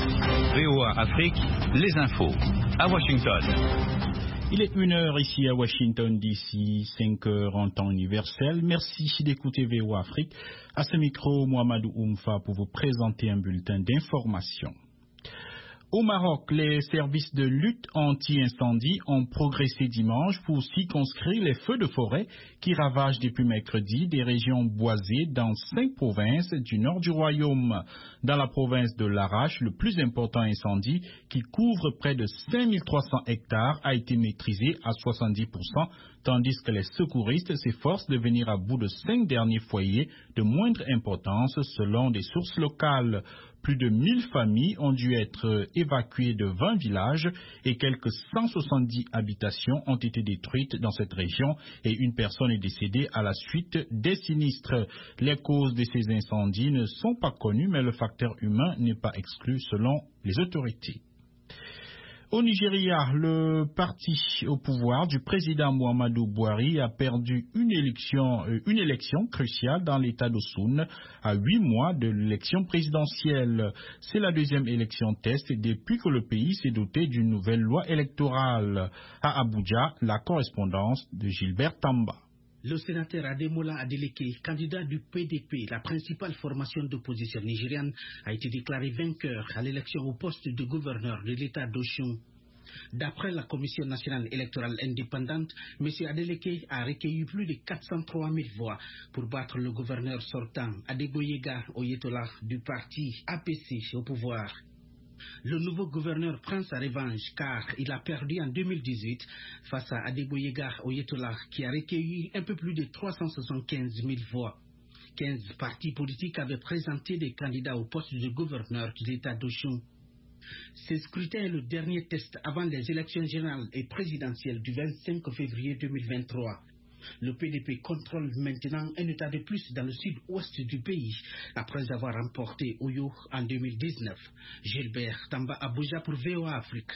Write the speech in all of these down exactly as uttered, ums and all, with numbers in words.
V O A Afrique, les infos. À Washington. Il est une heure ici à Washington D C, cinq heures en temps universel. Merci d'écouter V O A Afrique. À ce micro, Mohamedou Oumfa pour vous présenter un bulletin d'information. Au Maroc, les services de lutte anti-incendie ont progressé dimanche pour circonscrire les feux de forêt qui ravagent depuis mercredi des régions boisées dans cinq provinces du nord du royaume. Dans la province de Larache, le plus important incendie, qui couvre près de cinq mille trois cents hectares, a été maîtrisé à soixante-dix pour cent, tandis que les secouristes s'efforcent de venir à bout de cinq derniers foyers de moindre importance selon des sources locales. Plus de mille familles ont dû être évacuées de vingt villages et quelques cent soixante-dix habitations ont été détruites dans cette région et une personne est décédée à la suite des sinistres. Les causes de ces incendies ne sont pas connues, mais le facteur humain n'est pas exclu selon les autorités. Au Nigeria, le parti au pouvoir du président Muhammadu Buhari a perdu une élection, une élection cruciale dans l'État d'Osun à huit mois de l'élection présidentielle. C'est la deuxième élection test depuis que le pays s'est doté d'une nouvelle loi électorale. À Abuja, la correspondance de Gilbert Tamba. Le sénateur Ademola Adeleke, candidat du P D P, la principale formation d'opposition nigériane, a été déclaré vainqueur à l'élection au poste de gouverneur de l'État d'Osun. D'après la Commission nationale électorale indépendante, M. Adeleke a recueilli plus de quatre cent trois mille voix pour battre le gouverneur sortant, Adegboyega Oyetola, du parti A P C au pouvoir. Le nouveau gouverneur prend sa revanche car il a perdu en deux mille dix-huit face à Adegboyega Oyetola qui a recueilli un peu plus de trois cent soixante-quinze mille voix. quinze partis politiques avaient présenté des candidats au poste de gouverneur de l'État d'Osun. Ce scrutin est le dernier test avant les élections générales et présidentielles du vingt-cinq février deux mille vingt-trois. Le P D P contrôle maintenant un État de plus dans le sud-ouest du pays, après avoir remporté Oyo en deux mille dix-neuf. Gilbert Tamba Abuja pour V O A Afrique.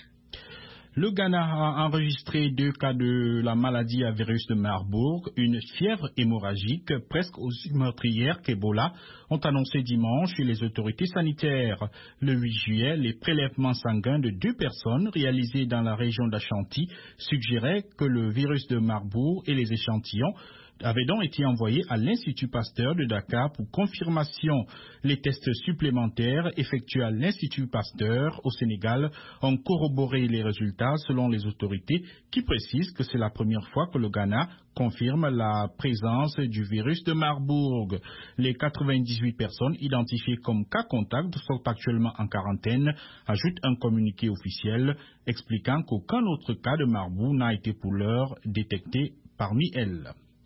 Le Ghana a enregistré deux cas de la maladie à virus de Marburg. Une fièvre hémorragique presque aussi meurtrière qu'Ebola ont annoncé dimanche les autorités sanitaires. Le huit juillet, les prélèvements sanguins de deux personnes réalisés dans la région d'Ashanti suggéraient que le virus de Marburg et les échantillons avaient donc été envoyés à l'Institut Pasteur de Dakar pour confirmation. Les tests supplémentaires effectués à l'Institut Pasteur au Sénégal ont corroboré les résultats selon les autorités qui précisent que c'est la première fois que le Ghana confirme la présence du virus de Marburg. Les quatre-vingt-dix-huit personnes identifiées comme cas contact sont actuellement en quarantaine, ajoute un communiqué officiel expliquant qu'aucun autre cas de Marburg n'a été pour l'heure détecté parmi elles.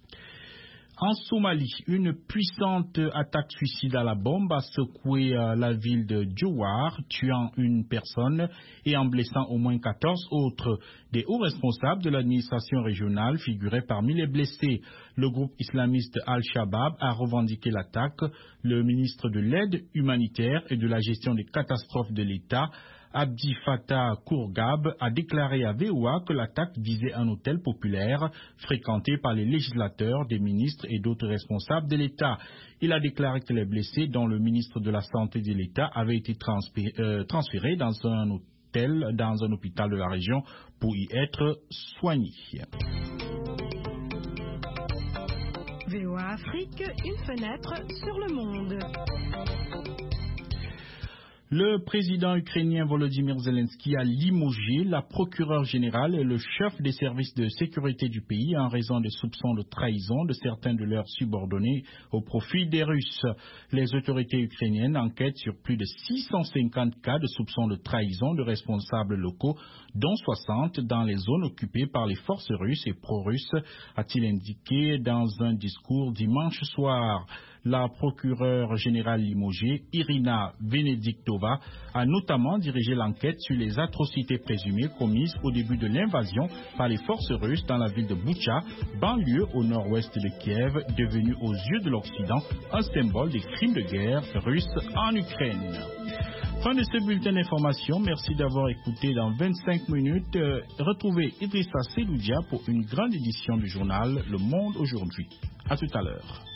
En Somalie, une puissante attaque suicide à la bombe a secoué euh, la ville de Djouar, tuant une personne et en blessant au moins quatorze autres. Des hauts responsables de l'administration régionale figuraient parmi les blessés. Le groupe islamiste Al-Shabaab a revendiqué l'attaque. Le ministre de l'aide humanitaire et de la gestion des catastrophes de l'État, Abdi Fattah Kourgab, a déclaré à V O A que l'attaque visait un hôtel populaire fréquenté par les législateurs, des ministres et d'autres responsables de l'État. Il a déclaré que les blessés, dont le ministre de la Santé de l'État, avaient été euh, transférés dans un hôtel, dans un hôpital de la région pour y être soignés. V O A Afrique, une fenêtre sur le monde. Le président ukrainien Volodymyr Zelensky a limogé la procureure générale et le chef des services de sécurité du pays en raison de soupçons de trahison de certains de leurs subordonnés au profit des Russes. Les autorités ukrainiennes enquêtent sur plus de six cent cinquante cas de soupçons de trahison de responsables locaux, dont soixante dans les zones occupées par les forces russes et pro-russes, a-t-il indiqué dans un discours dimanche soir. La procureure générale limogée, Irina Venediktova, a notamment dirigé l'enquête sur les atrocités présumées commises au début de l'invasion par les forces russes dans la ville de Boutcha, banlieue au nord-ouest de Kiev, devenue aux yeux de l'Occident un symbole des crimes de guerre russes en Ukraine. Fin de ce bulletin d'information. Merci d'avoir écouté. Dans vingt-cinq minutes, euh, retrouvez Idrissa Seloudia pour une grande édition du journal Le Monde aujourd'hui. À tout à l'heure.